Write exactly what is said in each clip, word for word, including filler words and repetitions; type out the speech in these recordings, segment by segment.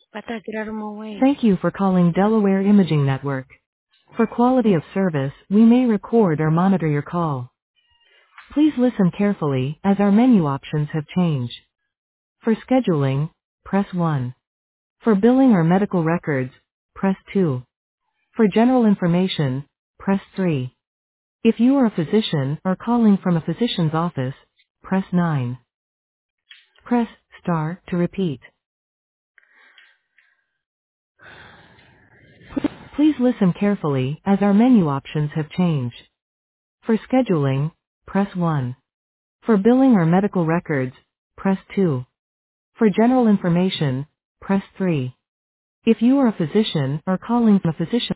Bata, tirar mo away. Thank you for calling Delaware Imaging Network. For quality of service, we may record or monitor your call. Please listen carefully, as our menu options have changed. For scheduling, press one. For billing or medical records, press two. For general information, press three. If you are a physician or calling from a physician's office, press nine. Press star to repeat. Please listen carefully, as our menu options have changed. For scheduling, press one. For billing or medical records, press two. For general information, press three. If you are a physician or calling from a physician,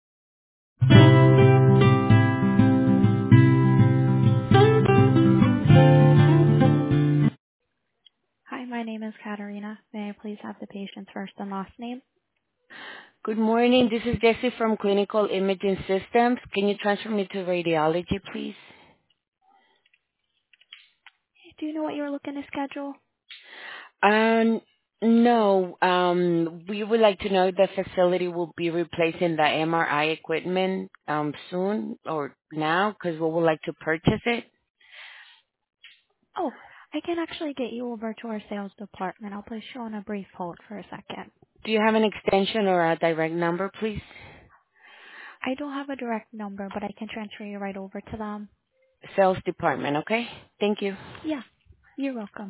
Hi, my name is Katarina. May I please have the patient's first and last name? Good morning. This is Jessie from Clinical Imaging Systems. Can you transfer me to radiology, please? Do you know what you're looking to schedule? Um, no. Um, we would like to know if the facility will be replacing the M R I equipment um, soon or now, because we would like to purchase it. Oh, I can actually get you over to our sales department. I'll place you on a brief hold for a second. Do you have an extension or a direct number, please? I don't have a direct number, but I can transfer you right over to them. Sales department, okay? Thank you. Yeah, you're welcome.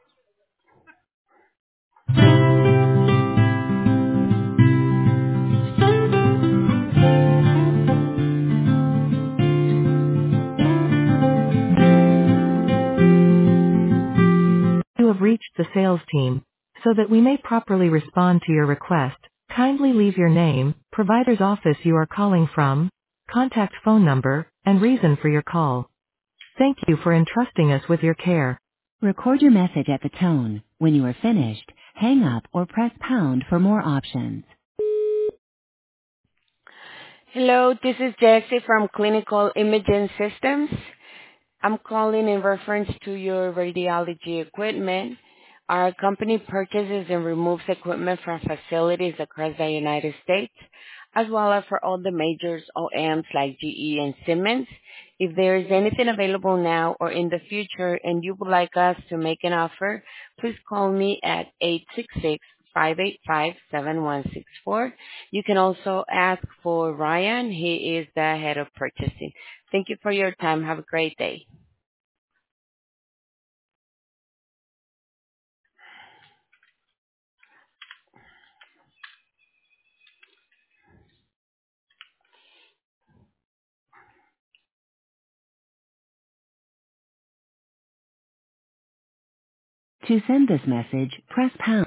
You have reached the sales team. So that we may properly respond to your request, kindly leave your name, provider's office you are calling from, contact phone number, and reason for your call. Thank you for entrusting us with your care. Record your message at the tone. When you are finished, hang up or press pound for more options. Hello, this is Jessie from Clinical Imaging Systems. I'm calling in reference to your radiology equipment. Our company purchases and removes equipment from facilities across the United States, as well as for all the majors O E Ms like G E and Siemens. If there is anything available now or in the future and you would like us to make an offer, please call me at eight six six, five eight five, seven one six four. You can also ask for Ryan. He is the head of purchasing. Thank you for your time. Have a great day. To send this message, press pound.